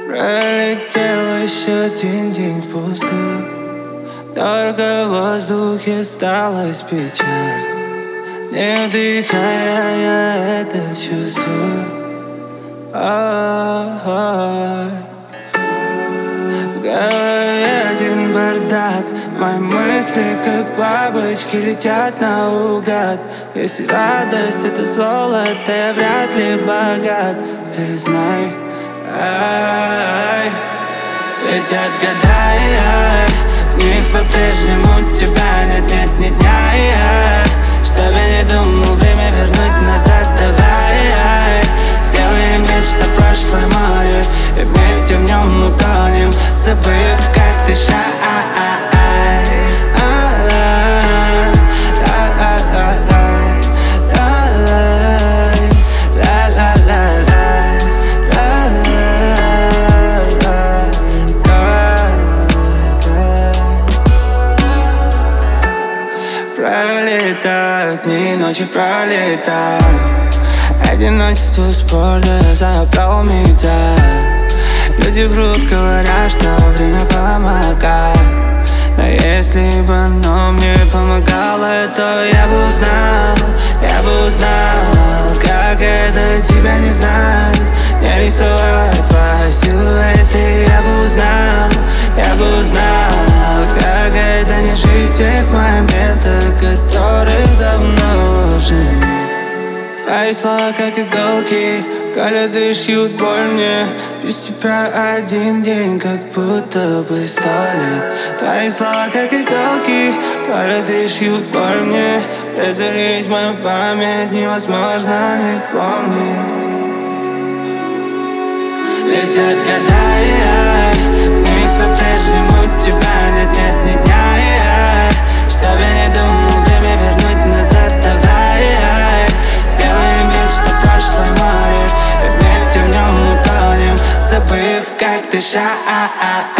Пролетел еще один день впустую, только в воздухе осталась печаль. Не вдыхая, я это чувствую. В голове один бардак, мои мысли, как бабочки, летят наугад. Если радость — это золото, я вряд ли богат. Ты знай, летят года, в них по-прежнему тебя нет ни дня. Чтоб я не думал время вернуть назад, давай сделаем вид, что прошлое море, и вместе в нем утонем, забыв, как дышать. Пролетают дни, ночи пролетают. Одиночество спорта забрал медаль. Люди врут, говорят, что время помогает. Но если бы оно мне помогало, то я бы узнал, как это тебя не знать, не рисовать по силуэты. Я бы узнал, как это не жить в тех моментах, которых давно уже нет. Твои слова как иголки, колят и шьют боль мне. Без тебя один день, как будто бы 100 лет. Твои слова как иголки, колят и шьют боль мне. Разорить мою память невозможно не помнить. Летят года, в них по-прежнему тебя нет ни дня. Чтоб я не думал время вернуть назад, давай сделаем вид, что прошлое море, и вместе в нем утонем, забыв, как дышать.